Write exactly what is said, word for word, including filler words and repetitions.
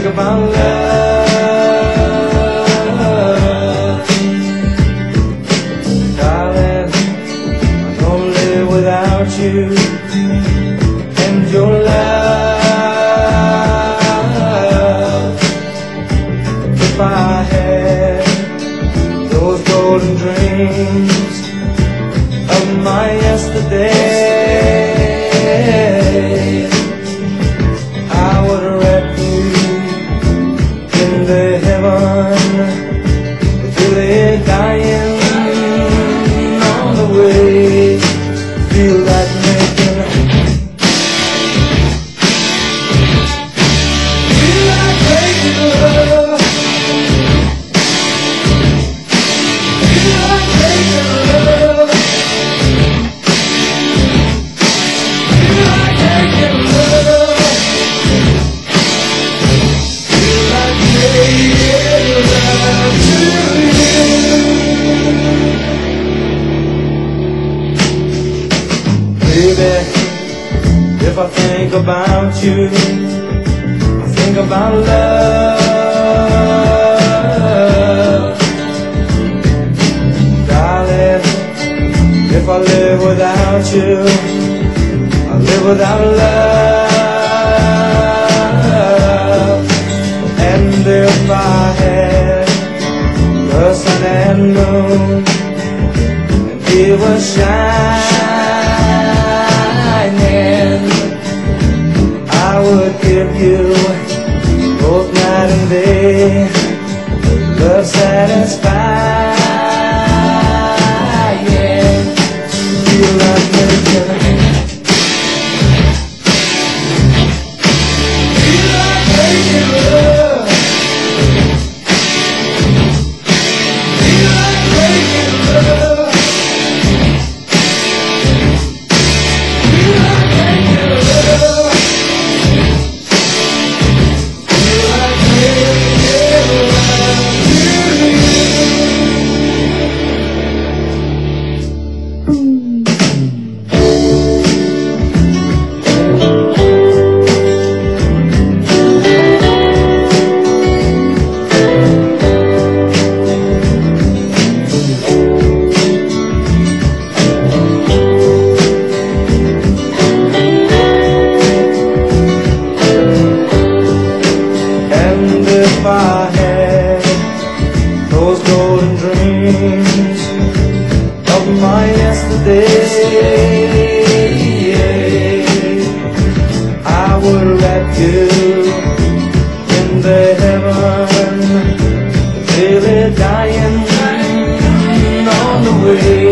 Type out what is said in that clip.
think about love, darling, I don't live without you and your love. If I had those golden dreams of my yesterday, I would wrap you in the heaven, feel it dying on the way, feel like making, feel like making love, feel like making love, feel like making love, feel like making love to you. Baby, if I think about you, I think about love. Darling, if I live without you, I live without love. And if I had the sun and moon, and it was shining, I would give you both night and day, love satisfying, feel like making, feel like making love, feel like making love, feel like making love, feel like making love to you. And if I had those golden dreams of my yesterday, I would wrap you in the heaven, feel it dying on the way.